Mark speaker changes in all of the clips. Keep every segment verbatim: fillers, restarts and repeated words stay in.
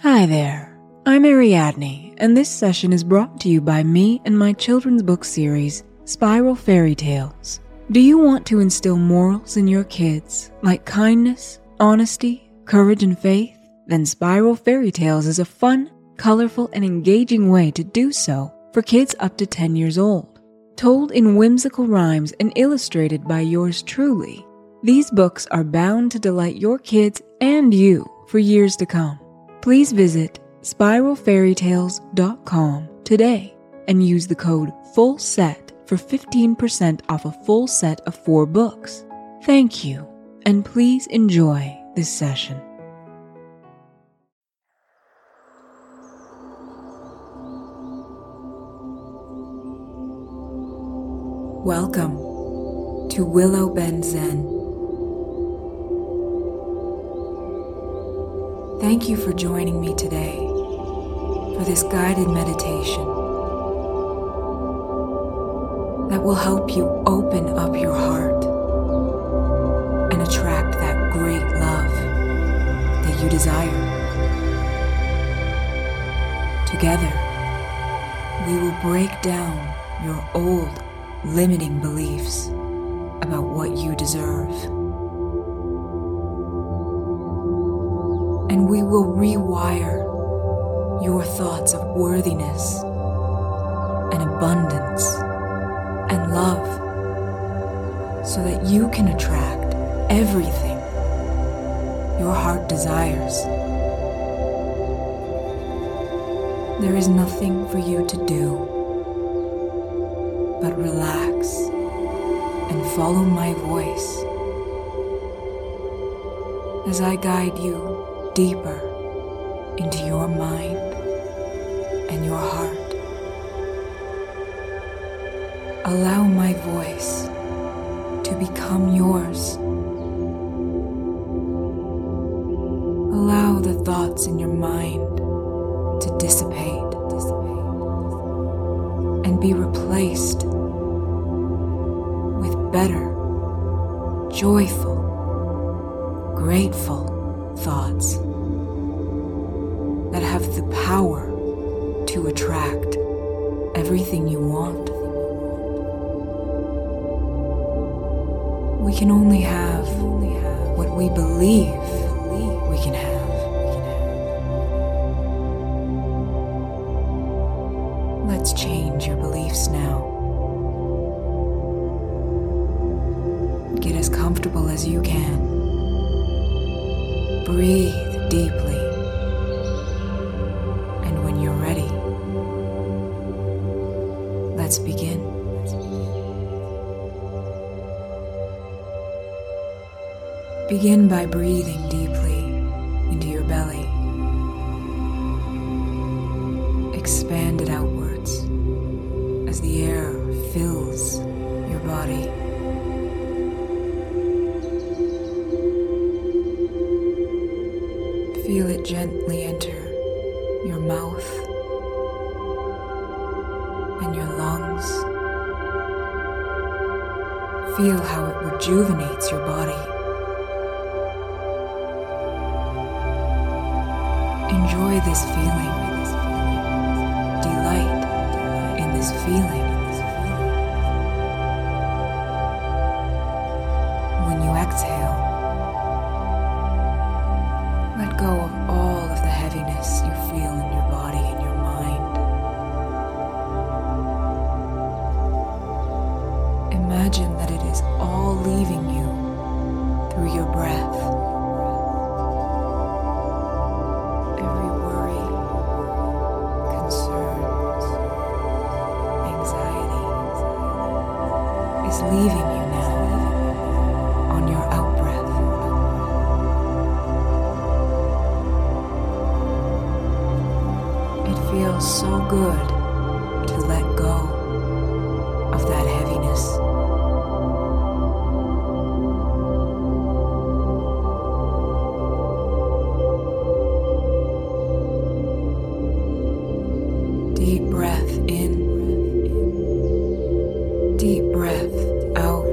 Speaker 1: Hi there, I'm Ariadne, and this session is brought to you by me and my children's book series, Spiral Fairy Tales. Do you want to instill morals in your kids, like kindness, honesty, courage, and faith? Then Spiral Fairy Tales is a fun, colorful, and engaging way to do so for kids up to ten years old. Told in whimsical rhymes and illustrated by yours truly, these books are bound to delight your kids and you for years to come. Please visit spiral fairy tales dot com today and use the code FULLSET for fifteen percent off a full set of four books. Thank you, and please enjoy this session. Welcome to Willow Bend Zen. Thank you for joining me today for this guided meditation that will help you open up your heart and attract that great love that you desire. Together, we will break down your old, limiting beliefs about what you deserve. And we will rewire your thoughts of worthiness and abundance and love so that you can attract everything your heart desires. There is nothing for you to do but relax and follow my voice as I guide you deeper into your mind and your heart. Allow my voice to become yours. Allow the thoughts in your mind to dissipate, dissipate and be replaced with better, joyful, grateful thoughts that have the power to attract everything you want. We can only have what we believe we can have. Let's change your beliefs now. Get as comfortable as you can. Breathe deeply, and when you're ready, let's begin. Begin by breathing deeply into your belly. Expand it outwards as the air fills your body. Feel it gently enter your mouth and your lungs. Feel how it rejuvenates your body. Enjoy this feeling. Delight in this feeling. When you exhale, let go of all of the heaviness you feel in your body and your mind. Imagine that it is all leaving you through your breath. Every worry, concern, anxiety is leaving you now on your out-breath. It feels so good to let go of that heaviness. Deep breath in, deep breath out.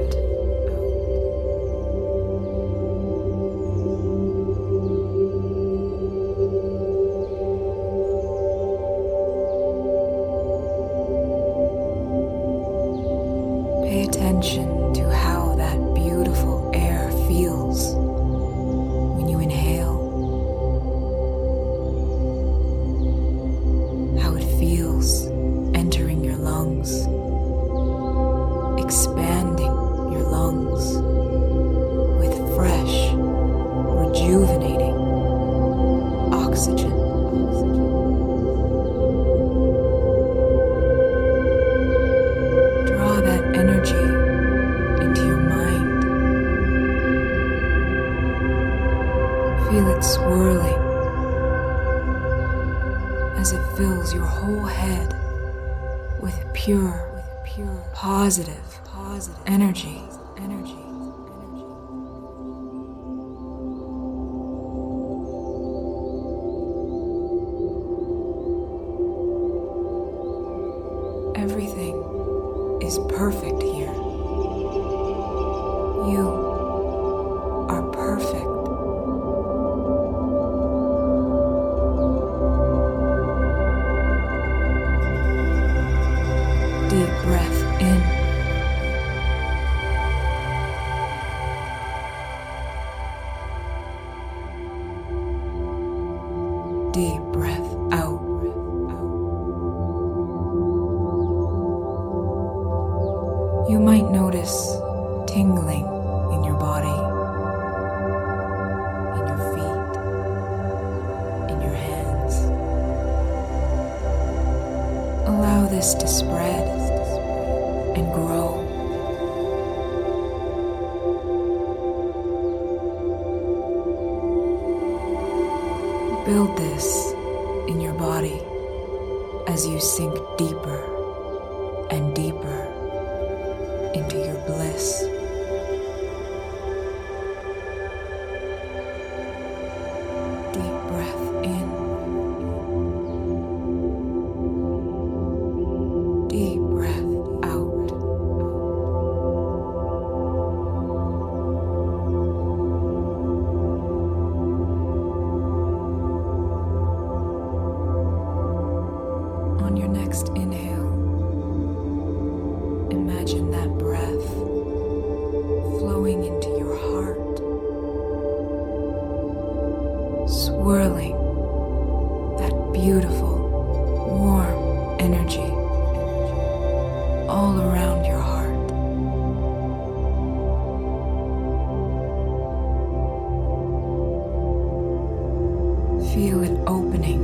Speaker 1: oxygen. Draw that energy into your mind. Feel it swirling as it fills your whole head with pure, with pure, positive, positive energy, energy. Everything is perfect here. You are perfect. Deep breath in. Deep breath out. You might notice tingling in your body, in your feet, in your hands. Allow this to spread and grow. Build this in your body as you sink deeper and deeper into your bliss. Deep breath in. Deep breath out. On your next inhale, imagine that breath flowing into your heart, swirling that beautiful, warm energy all around your heart. Feel it opening.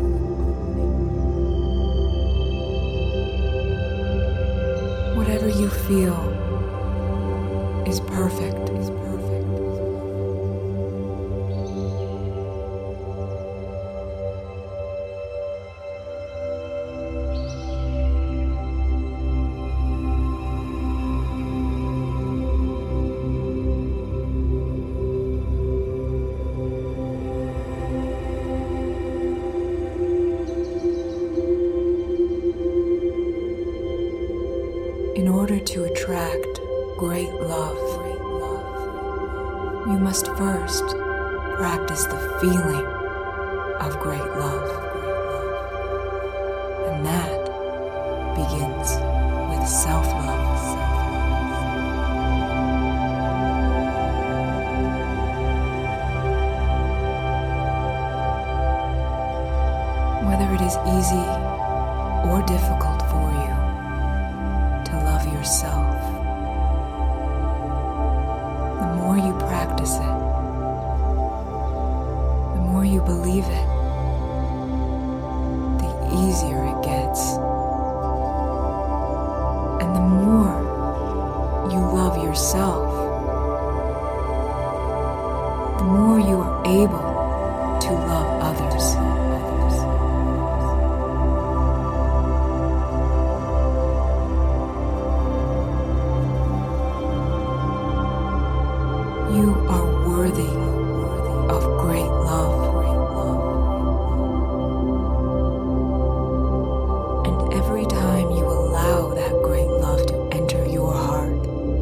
Speaker 1: Whatever you feel is perfect, is perfect. In order to attract great love, you must first practice the feeling of great love. And that begins with self-love. Whether it is easy or difficult for you to love yourself, the more you practice it, the more you believe it, the easier it gets. And the more you love yourself, the more you are able to love others. You are worthy of great love. And every time you allow that great love to enter your heart,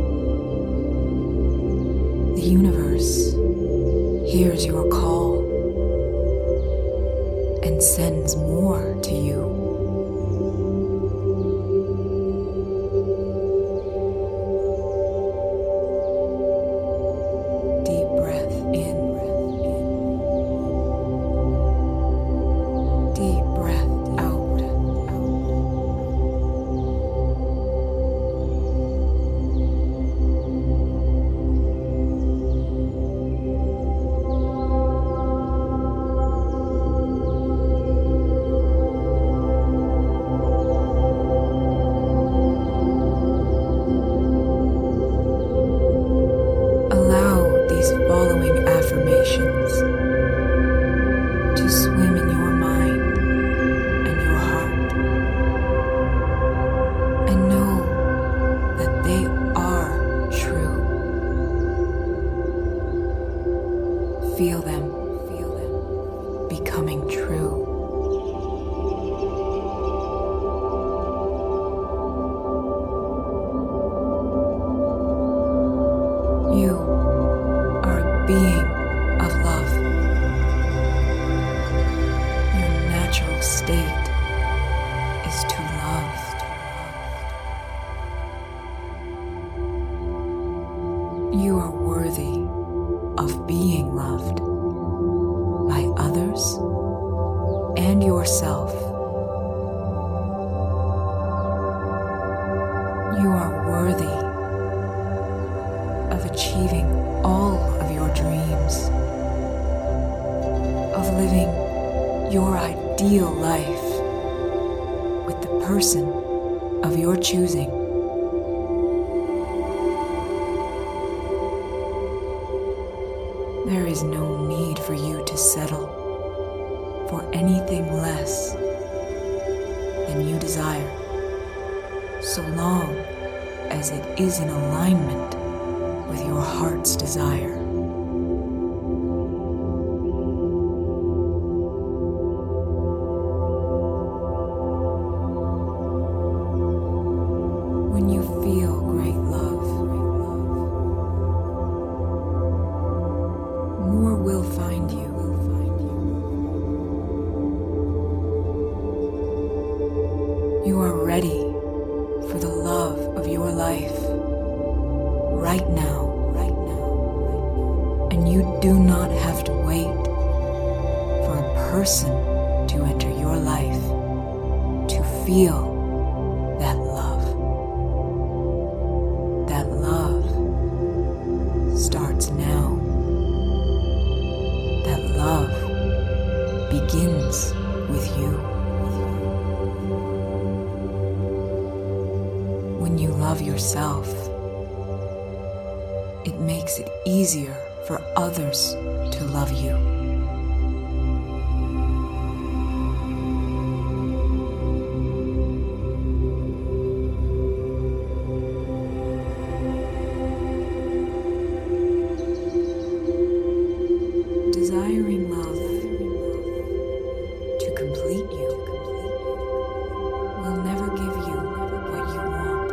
Speaker 1: the universe hears your call and sends more to you. state is to love. You are worthy of being loved by others and yourself. You are worthy of achieving all of your dreams, of living your ideal life with the person of your choosing. There is no need for you to settle for anything less than you desire, so long as it is in alignment with your heart's desire. When you feel great love, more will find you. You are ready for the love of your life right now, right now. And you do not have to wait for a person to enter your life to feel that love. That love starts now. That love begins with you. When you love yourself, it makes it easier for others to love you. Desiring love to complete you will never give you what you want.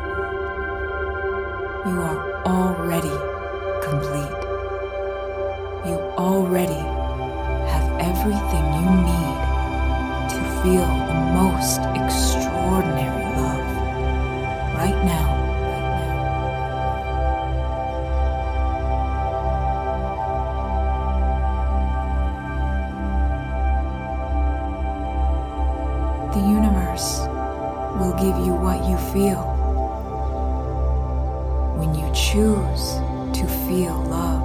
Speaker 1: You are already complete. You already have everything you need to feel the most extraordinary love right now. The universe will give you what you feel. When you choose to feel love,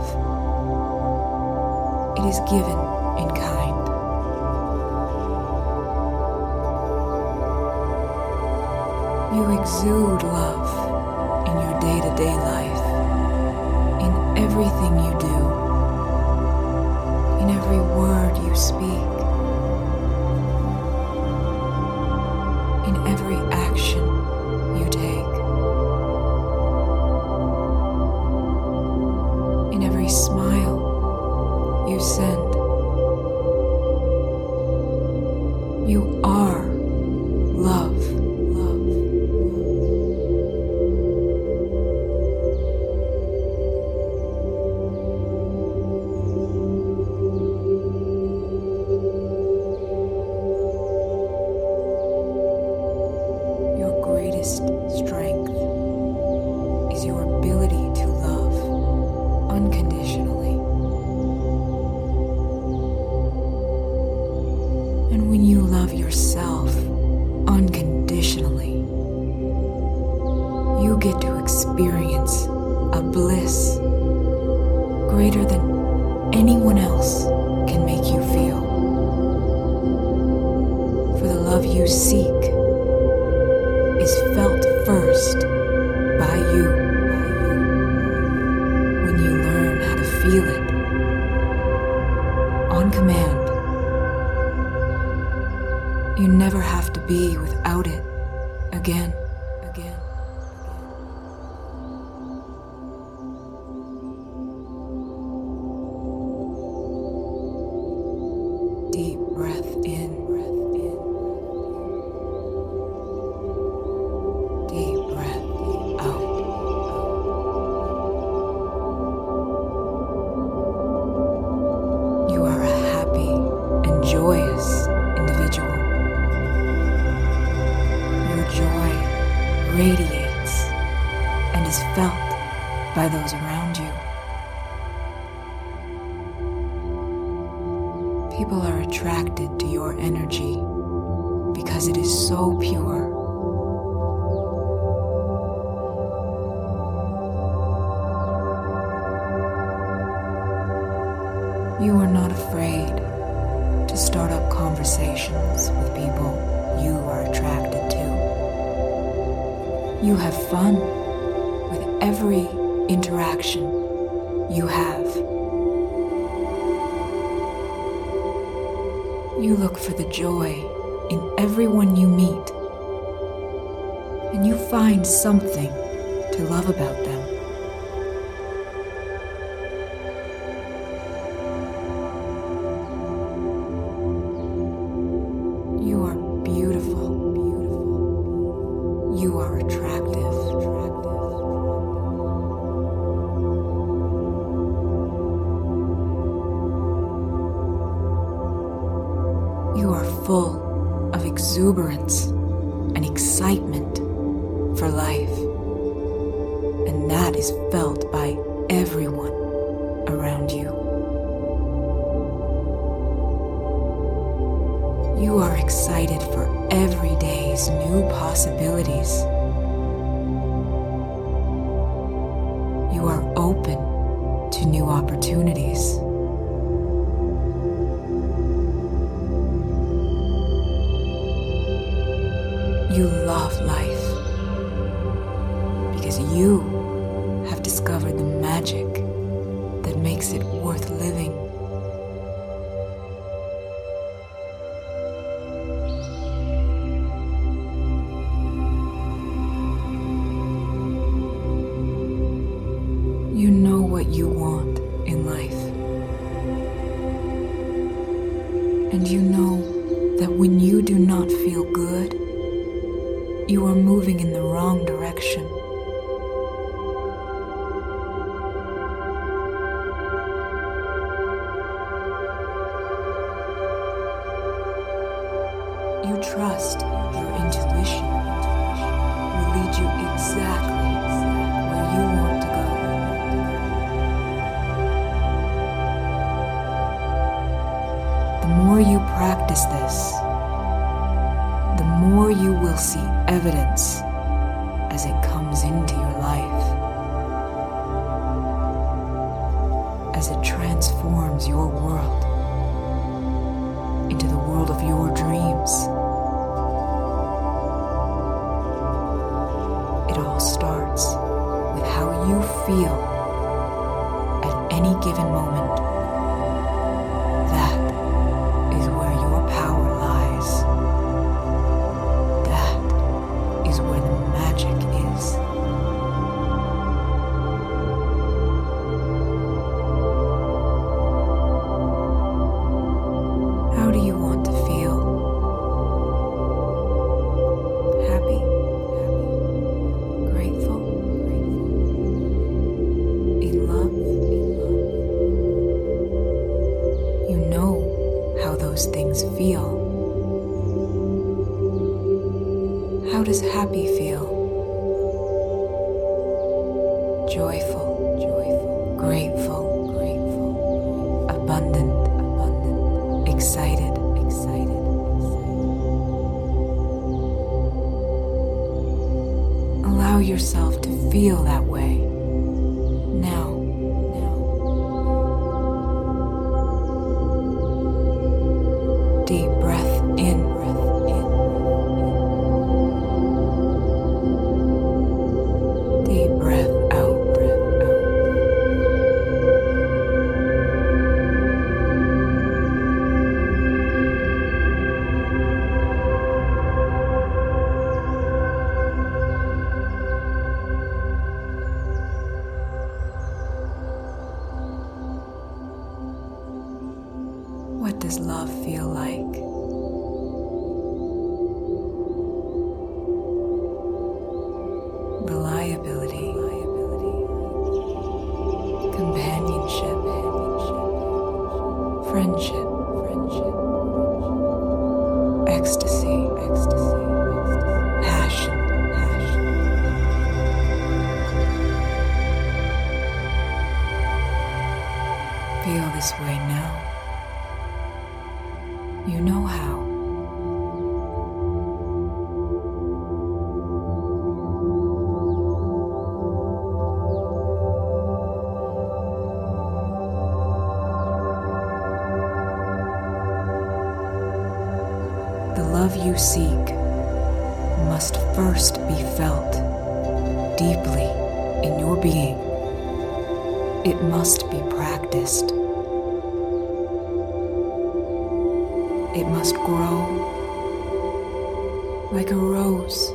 Speaker 1: it is given in kind. You exude love in your day-to-day life, in everything you do, in every word you speak, in every action you take, in every smile you send. You are love. Love. Your greatest strength is your ability to love unconditionally. And when you love yourself unconditionally, you get to experience a bliss greater than anyone else can make you feel. For the love you seek is felt first by you. When you learn how to feel it on command, you never have to be without it again, again. Deep breath in, breath in. Deep breath out. You are a happy and joyous individual. radiates and is felt by those around you. People are attracted to your energy because it is so pure. You are not afraid to start up conversations with people you are attracted to. You have fun with every interaction you have. You look for the joy in everyone you meet, and you find something to love about them. You are beautiful, beautiful. You are attractive, attractive. You are full of exuberance and excitement for life, and that is felt by everyone around you. You are excited for every day's new possibilities. You are open to new opportunities. You love life because you have discovered the magic that makes it worth living. You know what you want in life. And you know that when you do not feel good, you are moving in the wrong direction. You trust your intuition will lead you exactly where you want to go. The more you practice this, the more you will see evidence as it comes into your life, as it transforms your world into the world of your dreams. It all starts with how you feel at any given moment. That is where your power lies. That is where the magic is. How do you want to feel? Happy? Happy? Grateful? Grateful? In love? In love? You know how those things feel. How does happy feel? Joyful, joyful, grateful, grateful, abundant, abundant, excited, excited, excited. Allow yourself to feel that way. Now, now. Deep breath in, breath in. Deep breath out, breath out. What does love feel like? Reliability, companionship, friendship, ecstasy, passion, passion. this way now. You know how. The love you seek must first be felt deeply in your being. It must be practiced. It must grow like a rose.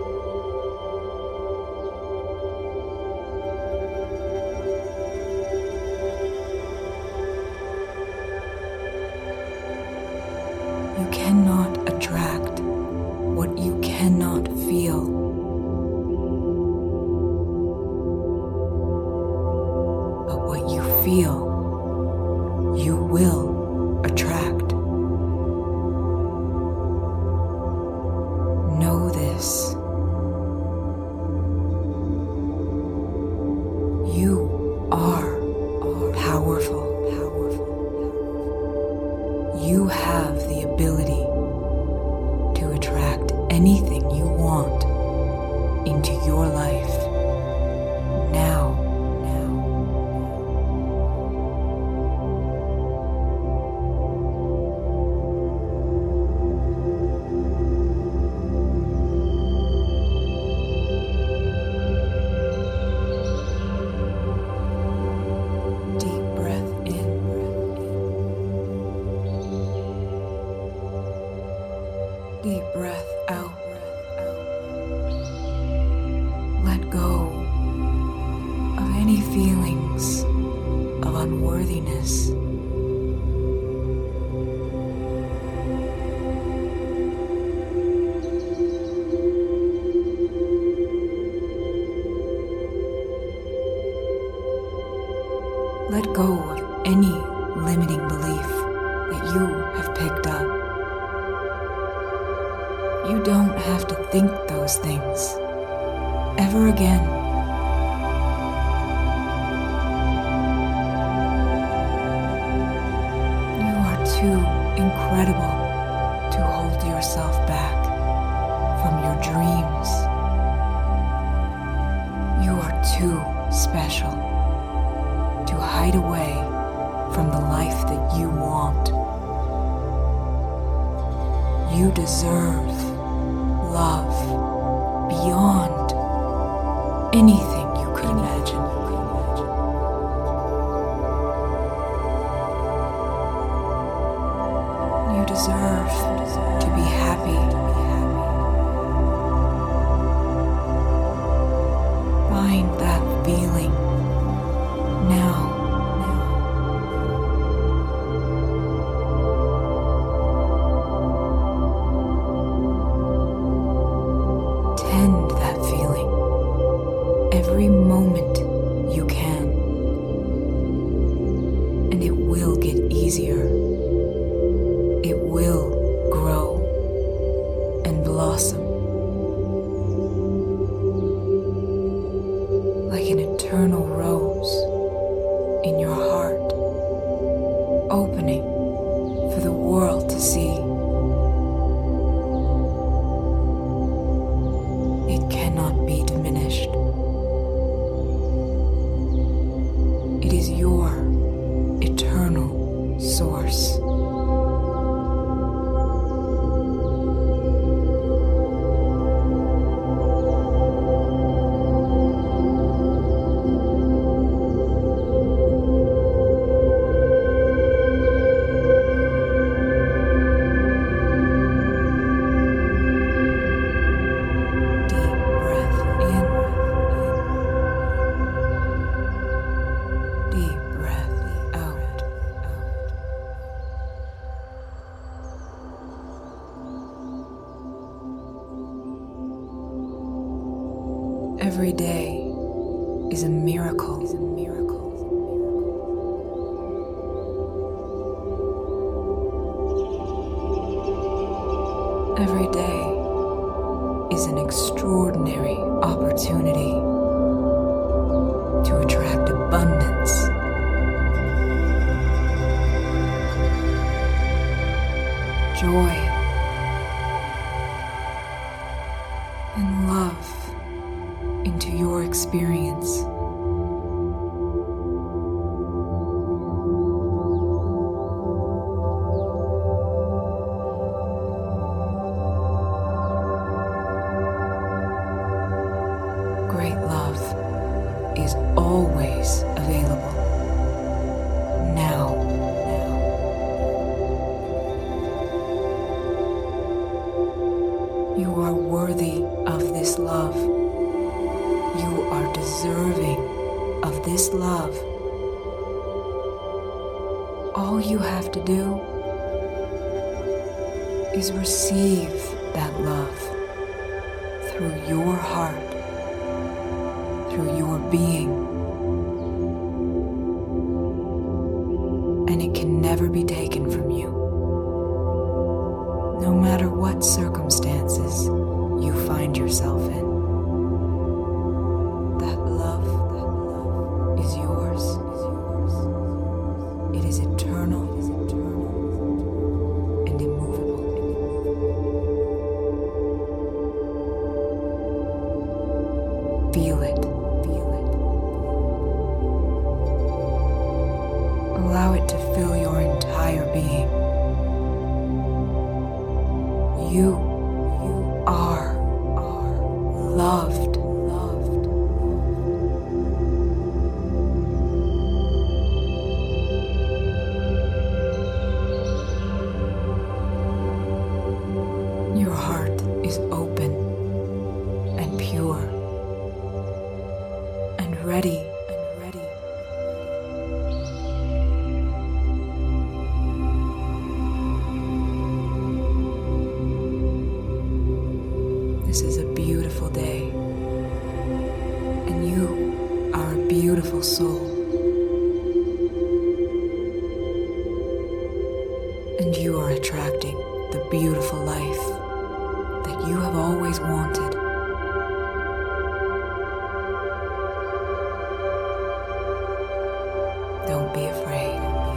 Speaker 1: You cannot attract what you cannot feel. But what you feel, you will attract. Know this. You are powerful. You have the ability to attract anything you want into your life now. Deep breath out. Let go of any feelings of unworthiness. Let go of any limiting belief that you have picked up. You don't have to think those things ever again. You are too incredible to hold yourself back from your dreams. You are too special to hide away from the life that you want. You deserve love beyond anything you could imagine. You deserve to be happy. Find that feeling now. Tend that feeling every moment you can, and it will get easier. It will grow and blossom like an eternal rose in your heart, opening for the world to see. It cannot be diminished. It is your eternal source. Every day is a miracle. Is a miracle. Every day is an extraordinary opportunity to attract abundance joy, and love into your experience. Great love is always available. Now. You are worthy of this love. You are deserving of this love. All you have to do is receive that love through your heart, through your being, and it can never be taken from you. No matter what circumstances you find yourself in, that love, that love is yours. It is eternal, it is eternal and immovable. Feel it, feel it. Allow it to fill your entire being. You, you are, are loved, loved. Your heart is open and pure and ready, and ready. This is a beautiful day, and you are a beautiful soul, and you are attracting the beautiful life that you have always wanted. Don't be afraid.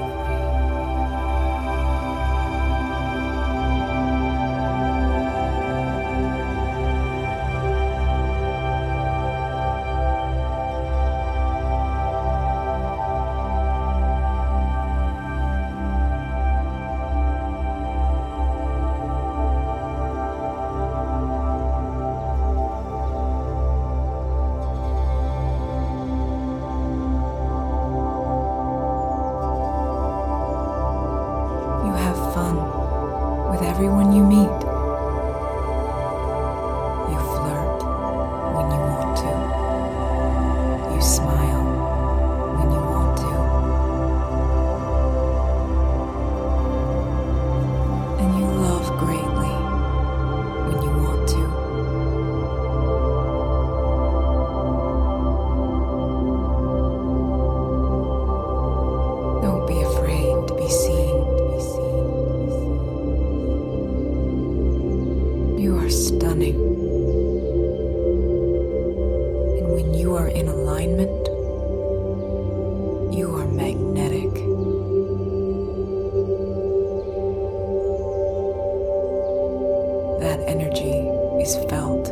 Speaker 1: Everyone you meet. You flirt when you want to. You smile when you want to. And you love greatly when you want to. Don't be afraid to be seen, to be seen. You are stunning, and when you are in alignment, you are magnetic. That energy is felt.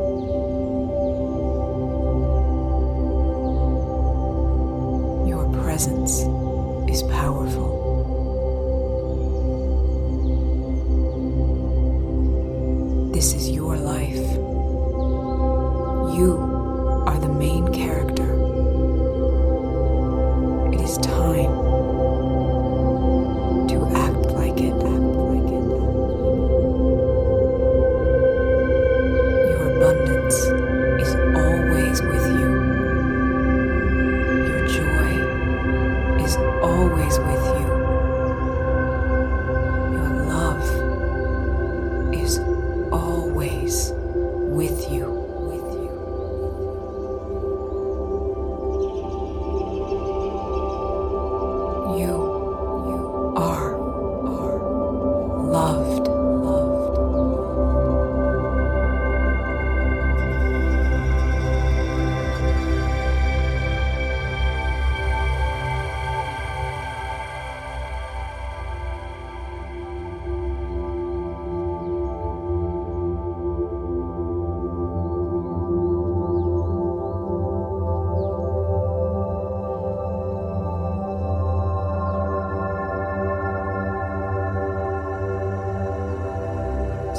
Speaker 1: Your presence is powerful. This is your life. You are the main character. It is time to act like it. Act like it. Your abundance is always with you. Your joy is always with you. Your love is always with you, with you.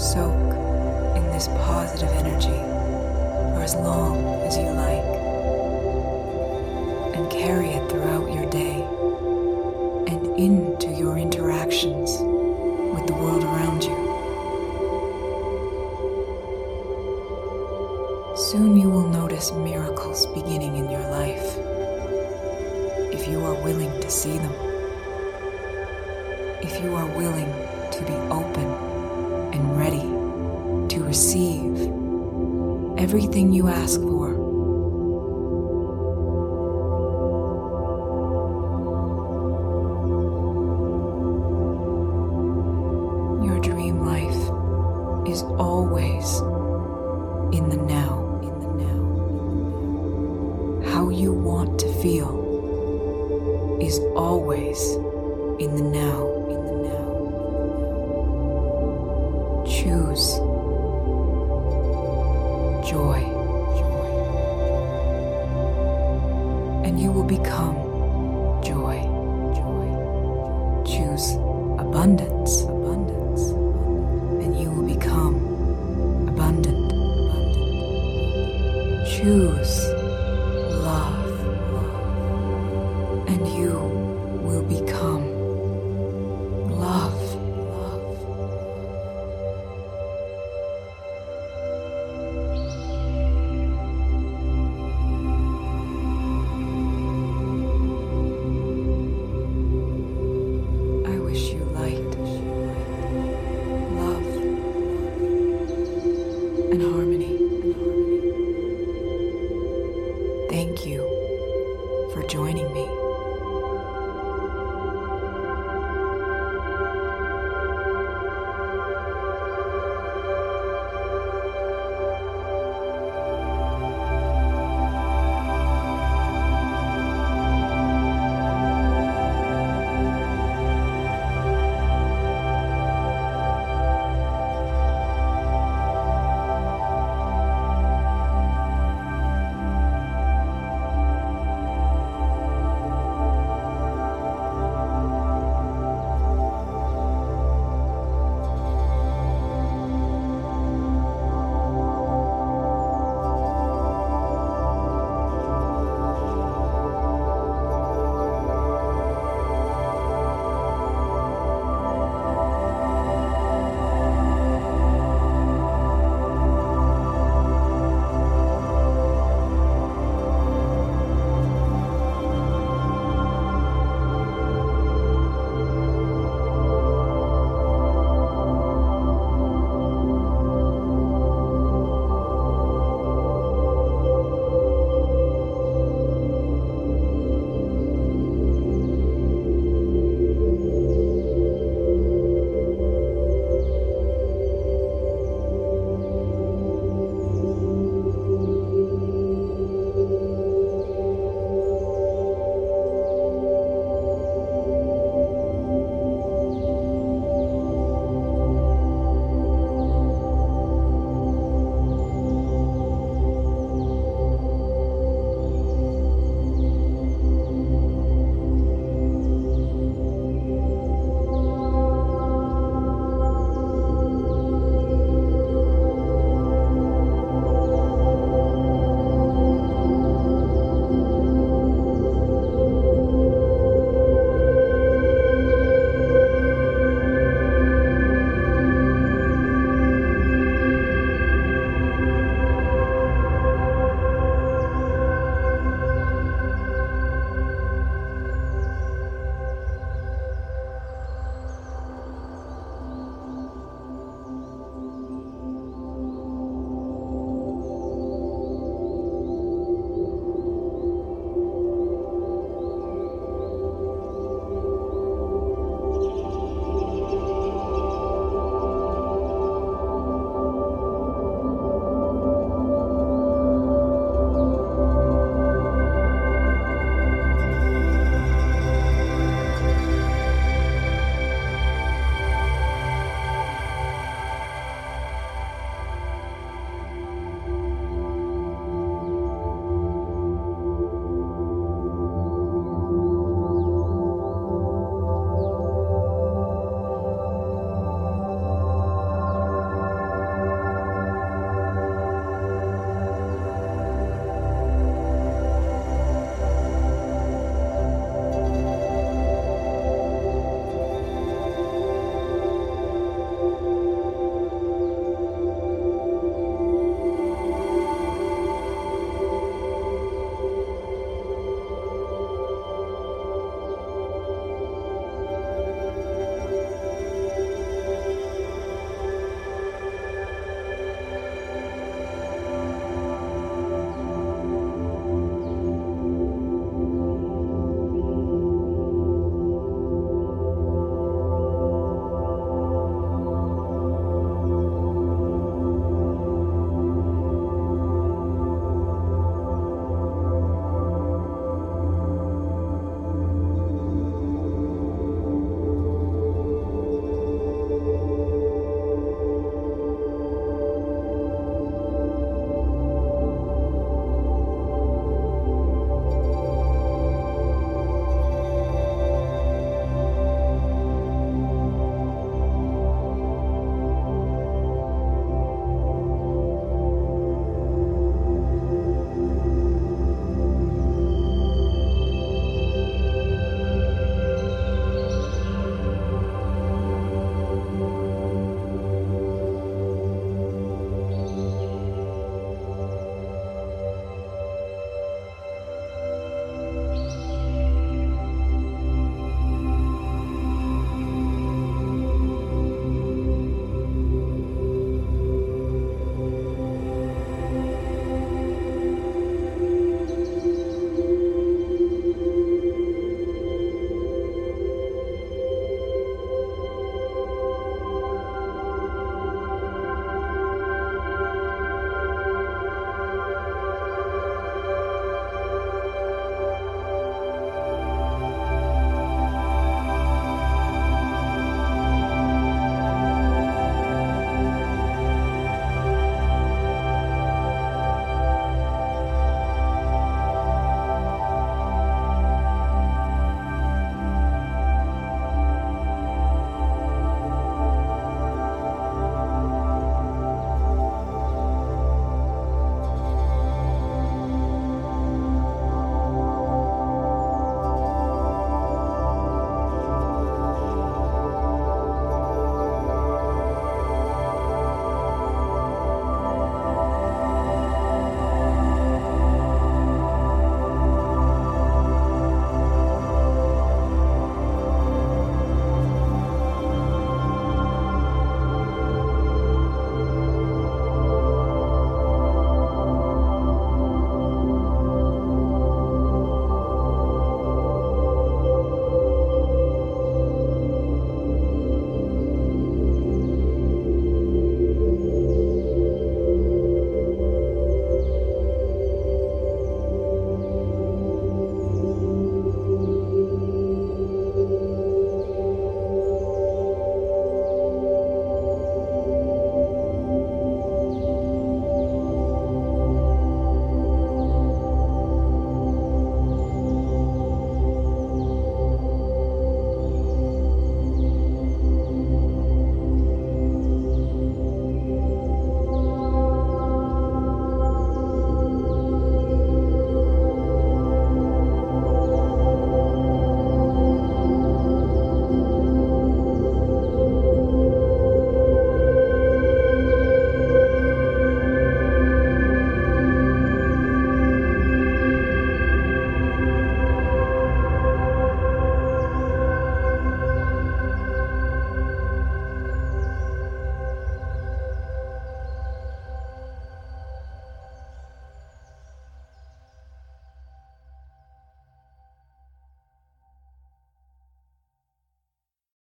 Speaker 1: Soak in this positive energy for as long as you like, and carry it throughout your day and into your interactions with the world around you. Soon you will notice miracles beginning in your life, if you are willing to see them. If you are willing to be open and ready to receive everything you ask for. Your dream life is always in the now, in the now. How you want to feel is always in the now. Choose joy, and you will become joy. Choose abundance, abundance, and you will become abundant. Choose love, and you will become love. And harmony. Thank you for joining me.